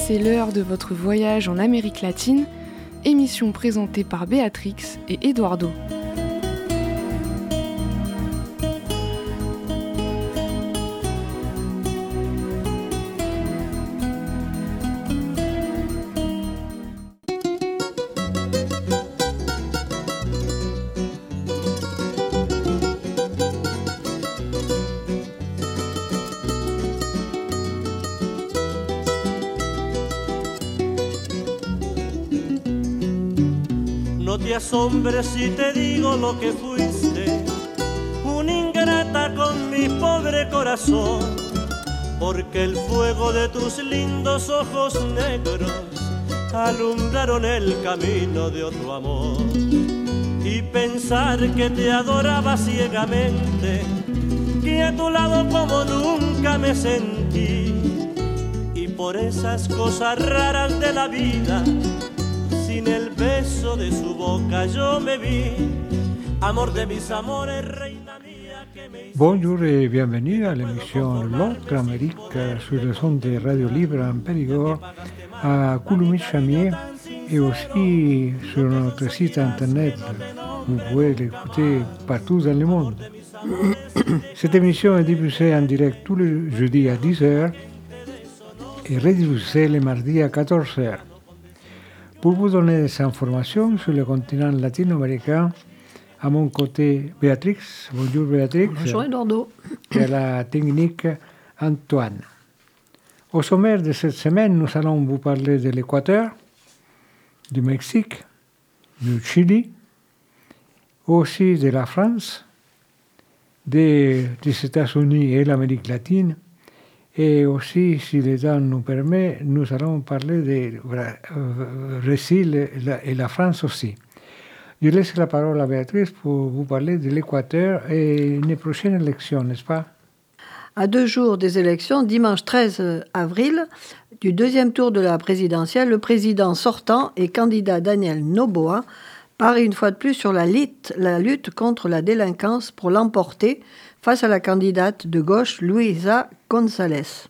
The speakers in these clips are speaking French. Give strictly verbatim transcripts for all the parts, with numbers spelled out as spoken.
c'est l'heure de votre voyage en Amérique latine, émission présentée par Béatrix et Eduardo. No te asombres si te digo lo que fuiste, una ingrata con mi pobre corazón, porque el fuego de tus lindos ojos negros alumbraron el camino de otro amor. Y pensar que te adoraba ciegamente, que a tu lado como nunca me sentí, y por esas cosas raras de la vida, sin el beso de su boca yo me vi, amor de mis amores, reina mía que me hizo... Bonjour et bienvenue à l'émission L'autre Amérique sur le son de Radio Libre en Périgord à Coulommiers-Chamier et aussi sur notre site internet. Vous pouvez l'écouter partout dans le monde. Cette émission est diffusée en direct tous les jeudis à dix heures et rediffusée les mardis à quatorze heures. Pour vous donner des informations sur le continent latino-américain, à mon côté, Béatrix. Bonjour Béatrix. Bonjour Eduardo. Et à la technique, Antoine. Au sommaire de cette semaine, nous allons vous parler de l'Équateur, du Mexique, du Chili, aussi de la France, des, des États-Unis et l'Amérique latine. Et aussi, si le temps nous permet, nous allons parler de Brésil et la, et la France aussi. Je laisse la parole à Béatrice pour vous parler de l'Équateur et une prochaine élection, n'est-ce pas? À deux jours des élections, dimanche treize avril, du deuxième tour de la présidentielle, le président sortant et candidat Daniel Noboa parie une fois de plus sur la lutte, la lutte contre la délinquance pour l'emporter face à la candidate de gauche Luisa González.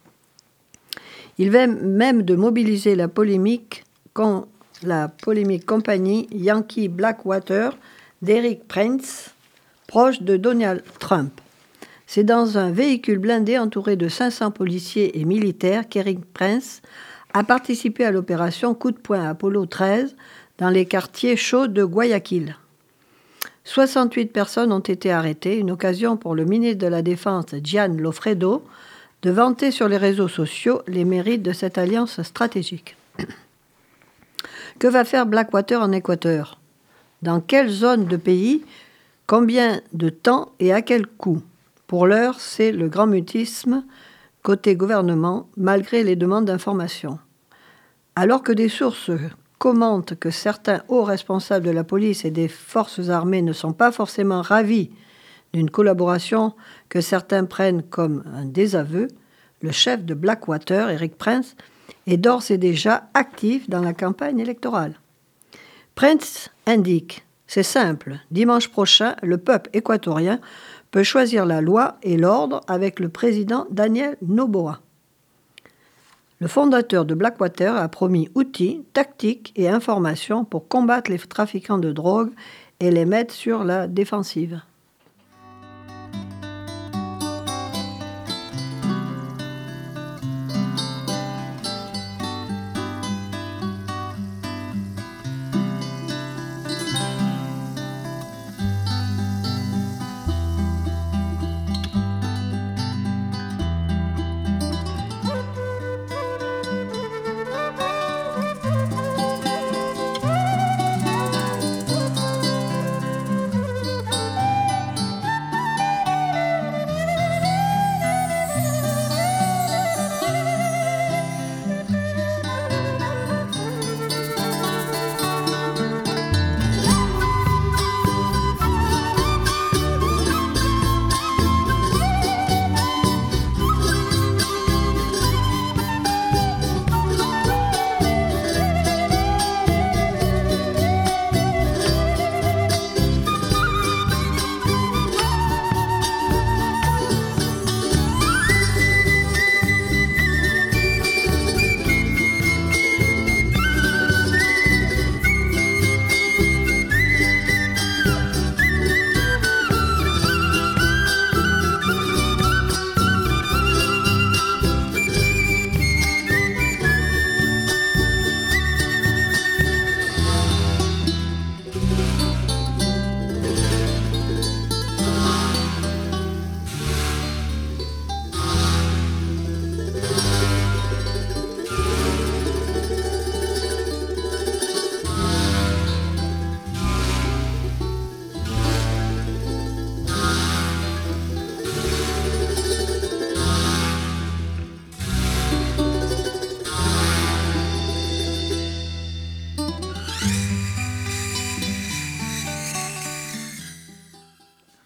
Il vient même de mobiliser la polémique, con, la polémique compagnie Yankee Blackwater d'Eric Prince, proche de Donald Trump. C'est dans un véhicule blindé entouré de cinq cents policiers et militaires qu'Eric Prince a participé à l'opération Coup de poing Apollo treize dans les quartiers chauds de Guayaquil. soixante-huit personnes ont été arrêtées, une occasion pour le ministre de la Défense, Gian Lofredo, de vanter sur les réseaux sociaux les mérites de cette alliance stratégique. Que va faire Blackwater en Équateur? Dans quelle zone de pays? Combien de temps et à quel coût? Pour l'heure, c'est le grand mutisme côté gouvernement, malgré les demandes d'information. Alors que des sources commentent que certains hauts responsables de la police et des forces armées ne sont pas forcément ravis d'une collaboration que certains prennent comme un désaveu, le chef de Blackwater, Eric Prince, est d'ores et déjà actif dans la campagne électorale. Prince indique, c'est simple, dimanche prochain, le peuple équatorien peut choisir la loi et l'ordre avec le président Daniel Noboa. Le fondateur de Blackwater a promis outils, tactiques et informations pour combattre les trafiquants de drogue et les mettre sur la défensive.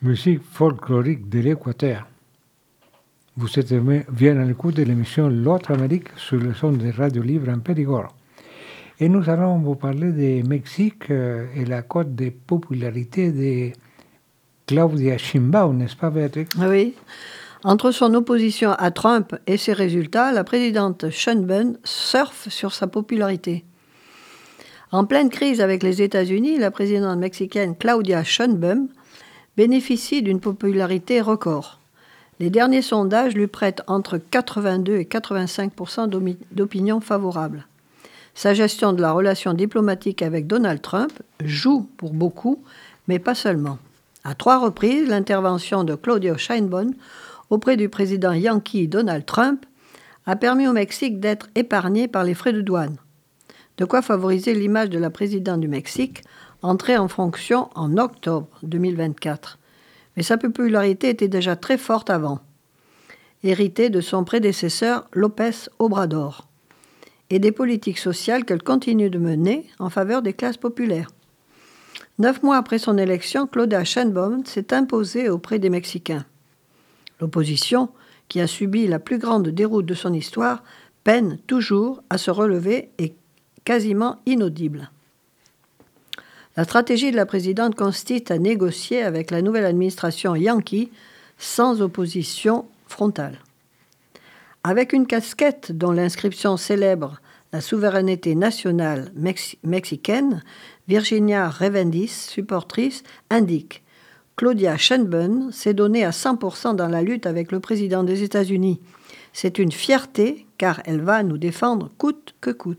musique folklorique de l'Équateur. Vous êtes bien à l'écoute de l'émission L'autre Amérique sur le son de Radio Libre en Périgord. Et nous allons vous parler du Mexique et la cote de popularité de Claudia Sheinbaum, n'est-ce pas, Béatrix? Oui. Entre son opposition à Trump et ses résultats, la présidente Sheinbaum surfe sur sa popularité. En pleine crise avec les États-Unis, la présidente mexicaine Claudia Sheinbaum bénéficie d'une popularité record. Les derniers sondages lui prêtent entre quatre-vingt-deux et quatre-vingt-cinq pour cent d'opinion favorable. Sa gestion de la relation diplomatique avec Donald Trump joue pour beaucoup, mais pas seulement. À trois reprises, l'intervention de Claudia Sheinbaum auprès du président yankee Donald Trump a permis au Mexique d'être épargné par les frais de douane. De quoi favoriser l'image de la présidente du Mexique, entrée en fonction en octobre deux mille vingt-quatre. Mais sa popularité était déjà très forte avant, héritée de son prédécesseur López Obrador, et des politiques sociales qu'elle continue de mener en faveur des classes populaires. Neuf mois après son élection, Claudia Sheinbaum s'est imposée auprès des Mexicains. L'opposition, qui a subi la plus grande déroute de son histoire, peine toujours à se relever et quasiment inaudible. La stratégie de la présidente consiste à négocier avec la nouvelle administration yankee sans opposition frontale. Avec une casquette dont l'inscription célèbre la souveraineté nationale mex- mexicaine, Virginia Revendiz, supportrice, indique « Claudia Sheinbaum s'est donnée à cent pour cent dans la lutte avec le président des États-Unis. C'est une fierté car elle va nous défendre coûte que coûte. »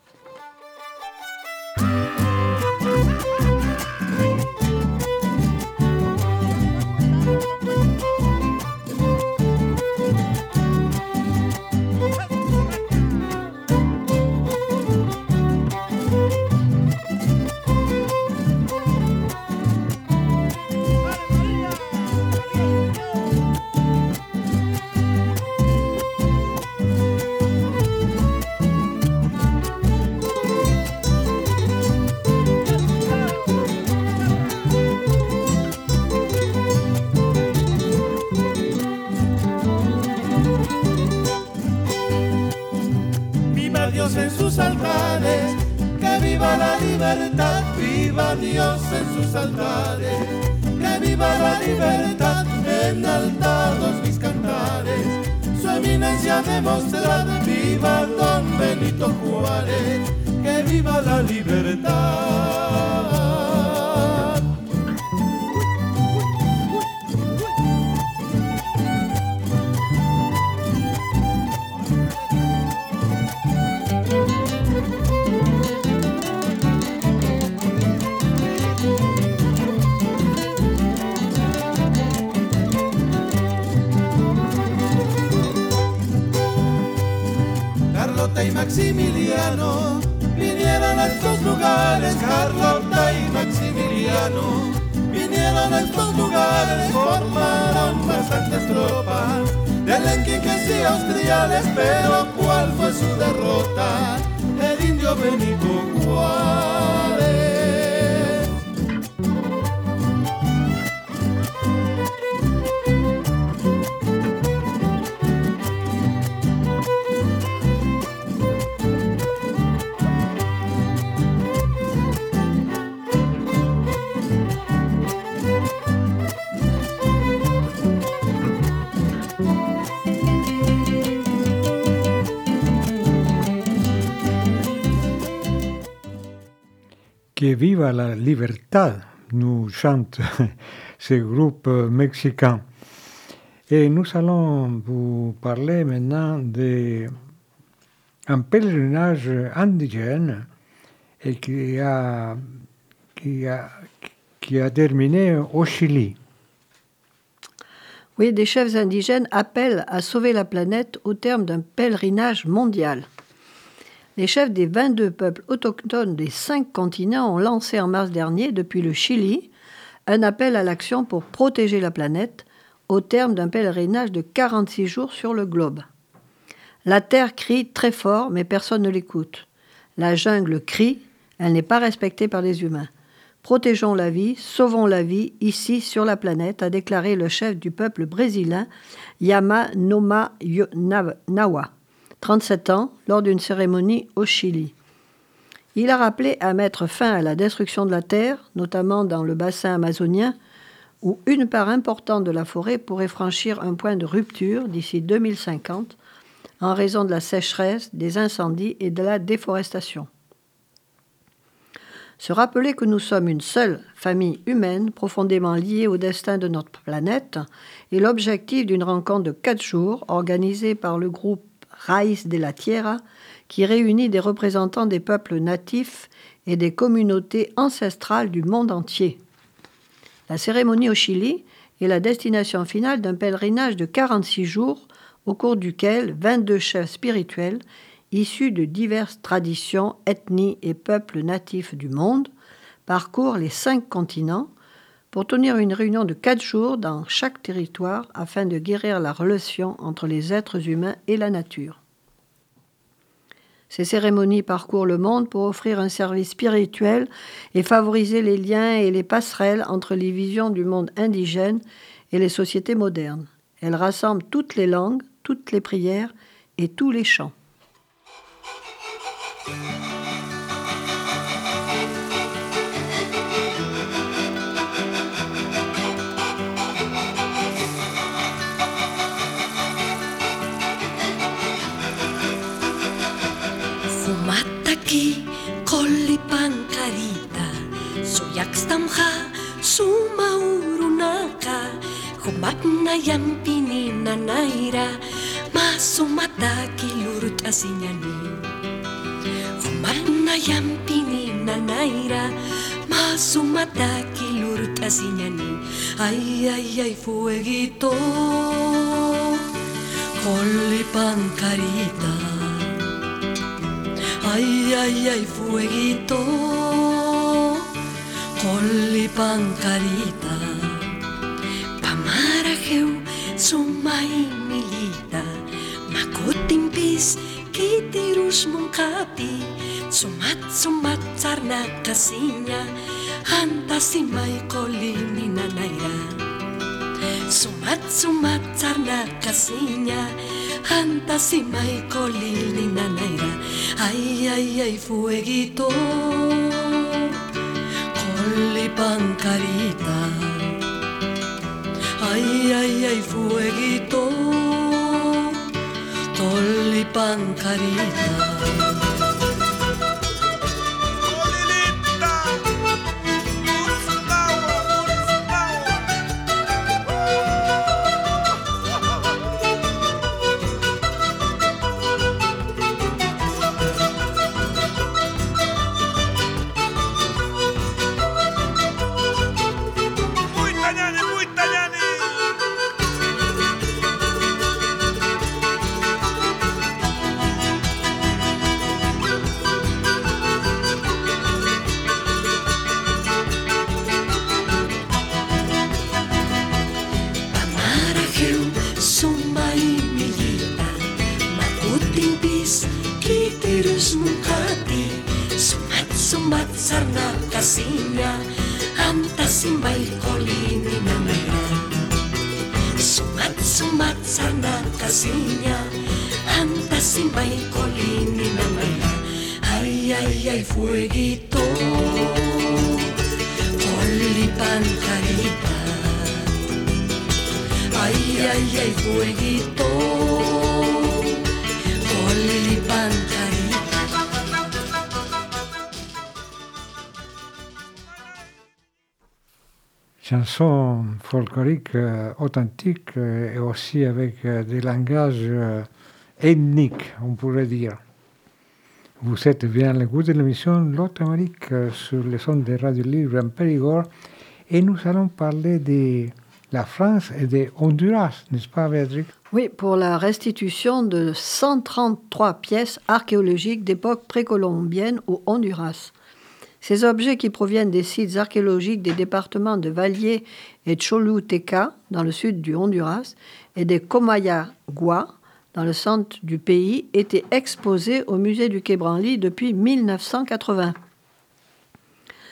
En sus altares, que viva la libertad, viva Dios en sus altares, que viva la libertad, enaltados mis cantares, su eminencia demostrada, viva don Benito Juárez, que viva la libertad. Y Maximiliano vinieron a estos lugares, Carlota y Maximiliano vinieron a estos lugares, formaron bastantes tropas de alenquiques y austriales, pero ¿cuál fue su derrota? El indio Benito Juárez. Que viva la libertad, nous chante ce groupe mexicain. Et nous allons vous parler maintenant d'un pèlerinage indigène et qui a, qui, a, qui a terminé au Chili. Oui, des chefs indigènes appellent à sauver la planète au terme d'un pèlerinage mondial. Les chefs des vingt-deux peuples autochtones des cinq continents ont lancé en mars dernier, depuis le Chili, un appel à l'action pour protéger la planète au terme d'un pèlerinage de quarante-six jours sur le globe. La terre crie très fort, mais personne ne l'écoute. La jungle crie, elle n'est pas respectée par les humains. « Protégeons la vie, sauvons la vie, ici sur la planète », a déclaré le chef du peuple brésilien Yama Noma Nawa, trente-sept ans, lors d'une cérémonie au Chili. Il a rappelé à mettre fin à la destruction de la terre, notamment dans le bassin amazonien, où une part importante de la forêt pourrait franchir un point de rupture d'ici deux mille cinquante en raison de la sécheresse, des incendies et de la déforestation. Se rappeler que nous sommes une seule famille humaine profondément liée au destin de notre planète est l'objectif d'une rencontre de quatre jours organisée par le groupe Raíz de la Tierra qui réunit des représentants des peuples natifs et des communautés ancestrales du monde entier. La cérémonie au Chili est la destination finale d'un pèlerinage de quarante-six jours au cours duquel vingt-deux chefs spirituels issus de diverses traditions, ethnies et peuples natifs du monde parcourent les cinq continents pour tenir une réunion de quatre jours dans chaque territoire afin de guérir la relation entre les êtres humains et la nature. Ces cérémonies parcourent le monde pour offrir un service spirituel et favoriser les liens et les passerelles entre les visions du monde indigène et les sociétés modernes. Elles rassemblent toutes les langues, toutes les prières et tous les chants. Fumataki kolli pankarita suyakstamha sumaurunaka humakna yang pinina naira masumataki lurut asinyani humakna yang pinina naira masumataki lurut asinyani ay ay ay fueguito kolli pankarita. Ay, ay, ay, fueguito, colli pancarita, pamarajeu, sumay milita, makutimpis, kitirus mungkapi, sumat, sumat, sarna kasinya, antasimay kolini nanayra. Sumat, sumat, sarna kasinya, antasimay kolini nanayra. Ay, ay, ay, fueguito, colli pancarita. Ay, ay, ay, fueguito, colli pancarita. Sarna kasinya antasimay kolini nanayra. Sumat sumat sarna kasinya antasimay kolini nanayra. Ay ay ay fueguito colli pancarita. Ay ay ay fueguito colli pancarita. Chansons folkloriques euh, authentiques euh, et aussi avec euh, des langages euh, ethniques, on pourrait dire. Vous êtes bien à l'écoute de l'émission L'Autre Amérique euh, sur les ondes de Radio Libre en Périgord et nous allons parler de la France et de Honduras, n'est-ce pas Béatrice? Oui, pour la restitution de cent trente-trois pièces archéologiques d'époque précolombienne au Honduras. Ces objets qui proviennent des sites archéologiques des départements de Valier et Choluteca, dans le sud du Honduras, et de Comayagua, dans le centre du pays, étaient exposés au musée du Quai Branly depuis mille neuf cent quatre-vingts.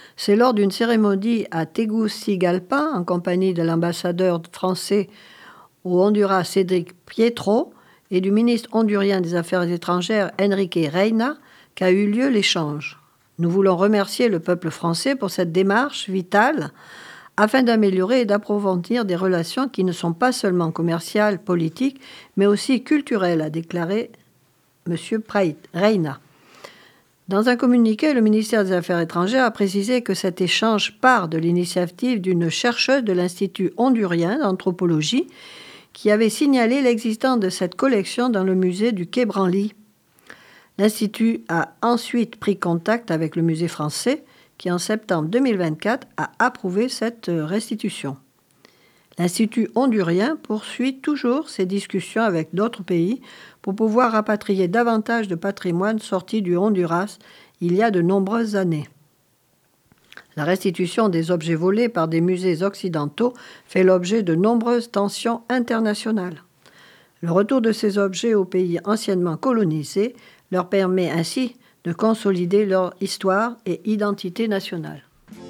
C'est lors d'une cérémonie à Tegucigalpa, en compagnie de l'ambassadeur français au Honduras, Cédric Pietro, et du ministre hondurien des Affaires étrangères, Enrique Reina, qu'a eu lieu l'échange. Nous voulons remercier le peuple français pour cette démarche vitale afin d'améliorer et d'approfondir des relations qui ne sont pas seulement commerciales, politiques, mais aussi culturelles, a déclaré M. Reina. Dans un communiqué, le ministère des Affaires étrangères a précisé que cet échange part de l'initiative d'une chercheuse de l'Institut hondurien d'anthropologie qui avait signalé l'existence de cette collection dans le musée du Quai Branly. L'Institut a ensuite pris contact avec le musée français qui, en septembre deux mille vingt-quatre, a approuvé cette restitution. L'Institut hondurien poursuit toujours ses discussions avec d'autres pays pour pouvoir rapatrier davantage de patrimoine sorti du Honduras il y a de nombreuses années. La restitution des objets volés par des musées occidentaux fait l'objet de nombreuses tensions internationales. Le retour de ces objets aux pays anciennement colonisés leur permet ainsi de consolider leur histoire et identité nationale.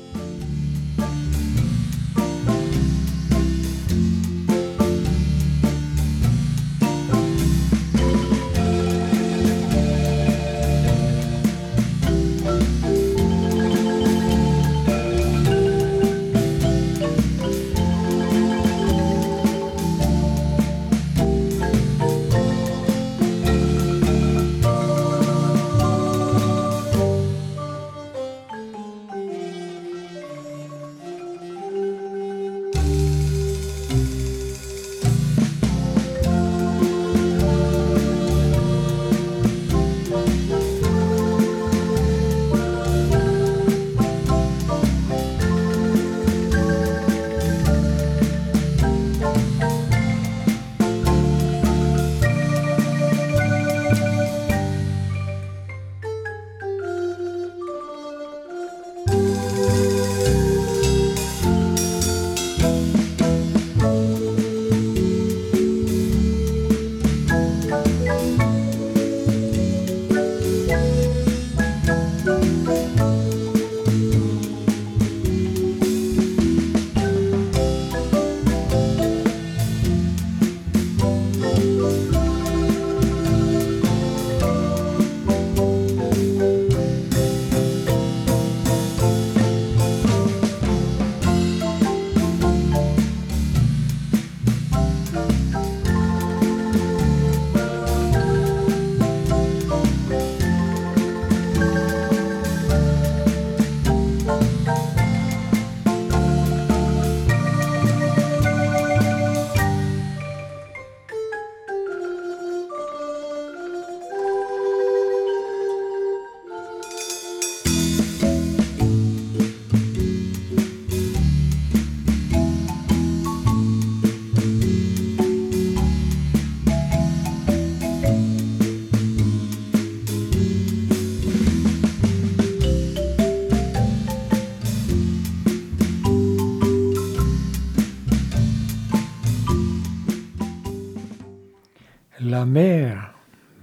La mer,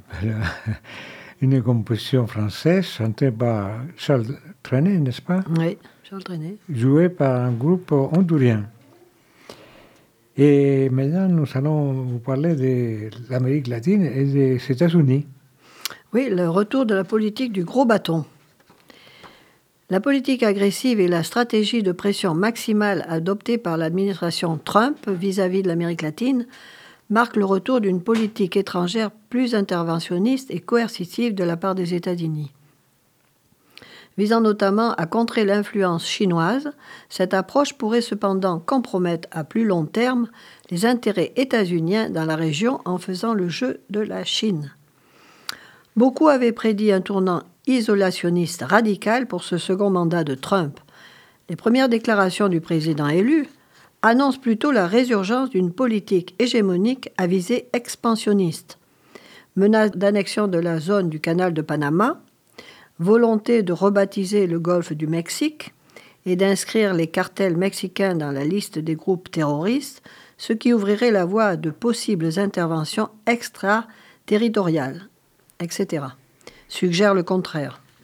une composition française chantée par Charles Trenet, n'est-ce pas? Oui, Charles Trenet. Jouée par un groupe hondurien. Et maintenant, nous allons vous parler de l'Amérique latine et des États-Unis. Oui, le retour de la politique du gros bâton. La politique agressive et la stratégie de pression maximale adoptée par l'administration Trump vis-à-vis de l'Amérique latine marque le retour d'une politique étrangère plus interventionniste et coercitive de la part des États-Unis. Visant notamment à contrer l'influence chinoise, cette approche pourrait cependant compromettre à plus long terme les intérêts états-uniens dans la région en faisant le jeu de la Chine. Beaucoup avaient prédit un tournant isolationniste radical pour ce second mandat de Trump. Les premières déclarations du président élu annonce plutôt la résurgence d'une politique hégémonique à visée expansionniste. Menace d'annexion de la zone du canal de Panama, volonté de rebaptiser le golfe du Mexique et d'inscrire les cartels mexicains dans la liste des groupes terroristes, ce qui ouvrirait la voie à de possibles interventions extraterritoriales, et cetera, suggère le contraire.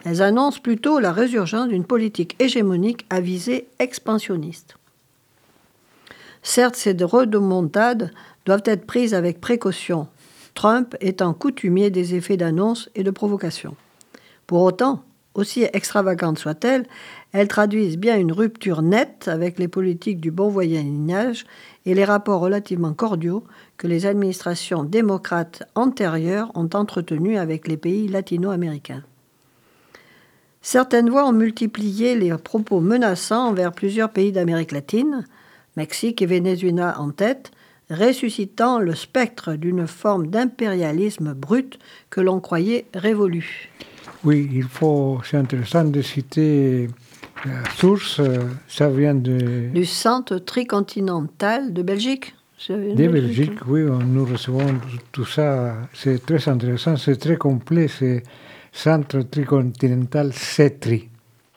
Elles annoncent plutôt la résurgence d'une politique hégémonique à visée expansionniste. Certes, ces redemontades doivent être prises avec précaution, Trump étant coutumier des effets d'annonce et de provocation. Pour autant, aussi extravagantes soient-elles, elles traduisent bien une rupture nette avec les politiques du bon voisinage et les rapports relativement cordiaux que les administrations démocrates antérieures ont entretenus avec les pays latino-américains. Certaines voix ont multiplié les propos menaçants envers plusieurs pays d'Amérique latine, Mexique et Venezuela en tête, ressuscitant le spectre d'une forme d'impérialisme brut que l'on croyait révolue. Oui, il faut, c'est intéressant de citer la source, ça vient de... Du Centre tricontinental de Belgique. De Belgique, Belgique, oui, nous recevons tout ça, c'est très intéressant, c'est très complet, c'est Centre tricontinental CETRI.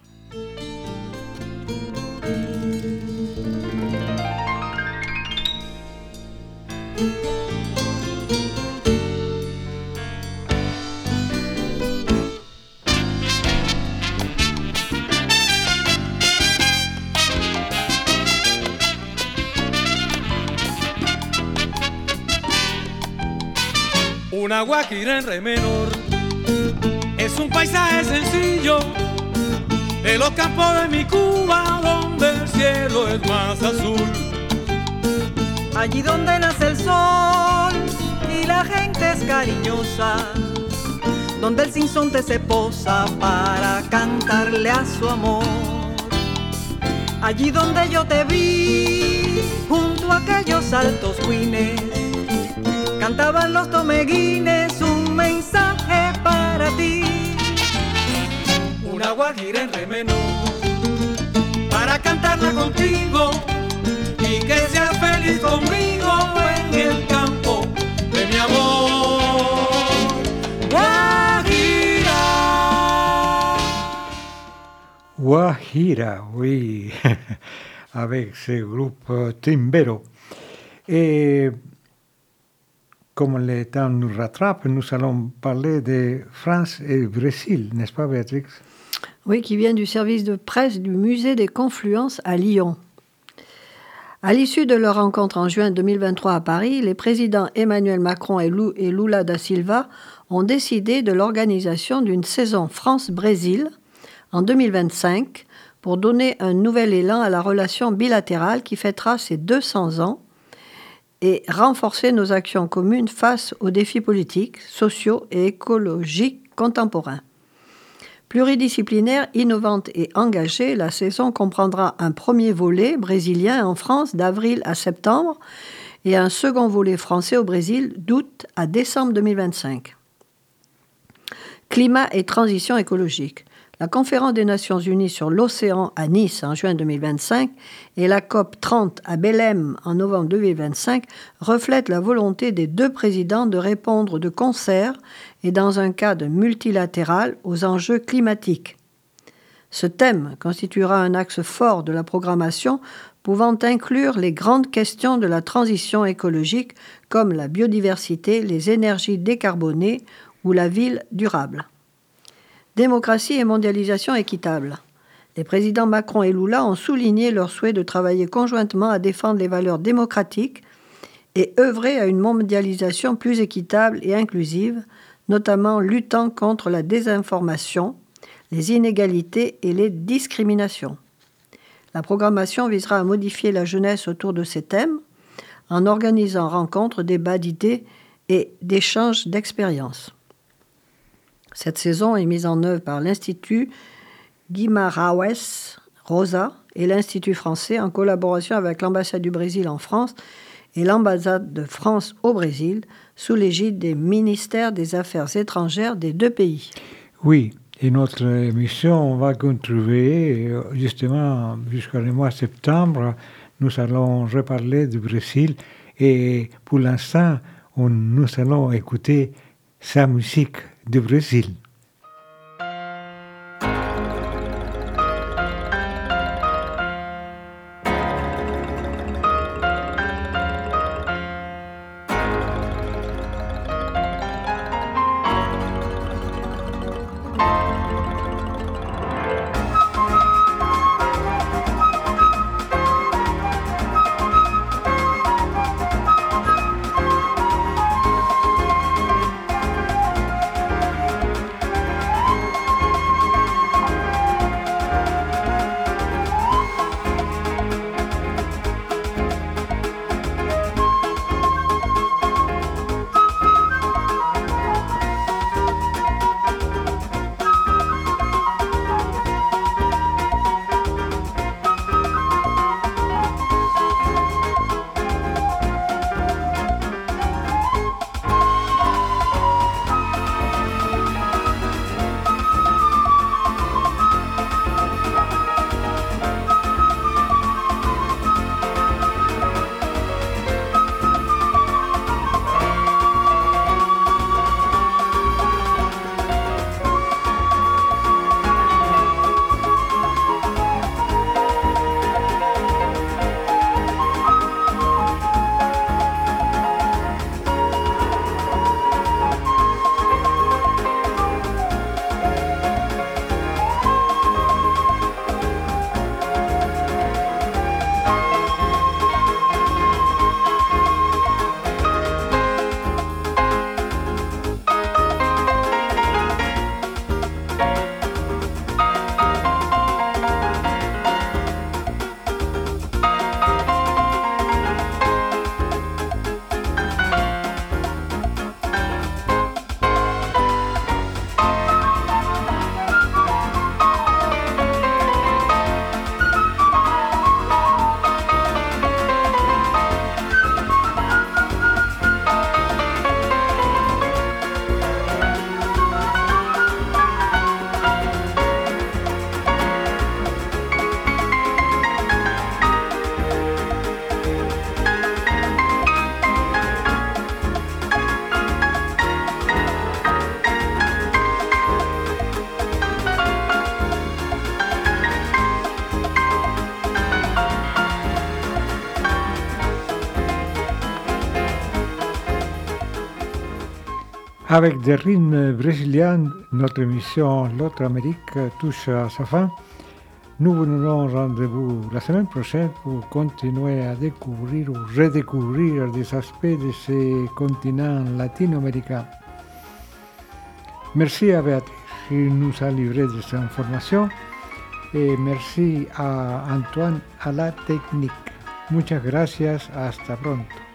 Una guajira en re menor es un paisaje sencillo de los campos de mi Cuba, donde el cielo es más azul. Allí donde nace el sol y la gente es cariñosa, donde el sinsonte se posa para cantarle a su amor. Allí donde yo te vi, junto a aquellos altos cuines, cantaban los tomeguines un mensaje para ti. Una guajira en re menor para cantarla contigo y que seas feliz conmigo en el campo de mi amor. Guajira. Guajira, oui, avec ce groupe Timbero. Et comme le temps nous rattrape, nous allons parler de France et Brésil, n'est-ce pas, Béatrix? Oui, qui vient du service de presse du Musée des Confluences à Lyon. À l'issue de leur rencontre en juin deux mille vingt-trois à Paris, les présidents Emmanuel Macron et Lula da Silva ont décidé de l'organisation d'une saison France-Brésil en deux mille vingt-cinq pour donner un nouvel élan à la relation bilatérale qui fêtera ses deux cents ans et renforcer nos actions communes face aux défis politiques, sociaux et écologiques contemporains. Pluridisciplinaire, innovante et engagée, la saison comprendra un premier volet brésilien en France d'avril à septembre et un second volet français au Brésil d'août à décembre deux mille vingt-cinq. Climat et transition écologique. La conférence des Nations Unies sur l'océan à Nice en juin deux mille vingt-cinq et la COP trente à Belém en novembre deux mille vingt-cinq reflètent la volonté des deux présidents de répondre de concert et dans un cadre multilatéral aux enjeux climatiques. Ce thème constituera un axe fort de la programmation pouvant inclure les grandes questions de la transition écologique comme la biodiversité, les énergies décarbonées ou la ville durable. Démocratie et mondialisation équitable. Les présidents Macron et Lula ont souligné leur souhait de travailler conjointement à défendre les valeurs démocratiques et œuvrer à une mondialisation plus équitable et inclusive, notamment luttant contre la désinformation, les inégalités et les discriminations. La programmation visera à modifier la jeunesse autour de ces thèmes en organisant rencontres, débats d'idées et d'échanges d'expériences. Cette saison est mise en œuvre par l'Institut Guimarães Rosa et l'Institut français en collaboration avec l'ambassade du Brésil en France et l'ambassade de France au Brésil sous l'égide des ministères des Affaires étrangères des deux pays. Oui, et notre émission va contribuer justement jusqu'au mois de septembre. Nous allons reparler du Brésil et pour l'instant, on, nous allons écouter sa musique du Brésil. Avec des rythmes brésiliens, notre émission L'autre Amérique touche à sa fin. Nous vous donnons rendez-vous la semaine prochaine pour continuer à découvrir ou redécouvrir des aspects de ces continents latino-américains. Merci à Béatrice qui nous a livré des informations et merci a Antoine à la technique. Muchas gracias, hasta pronto.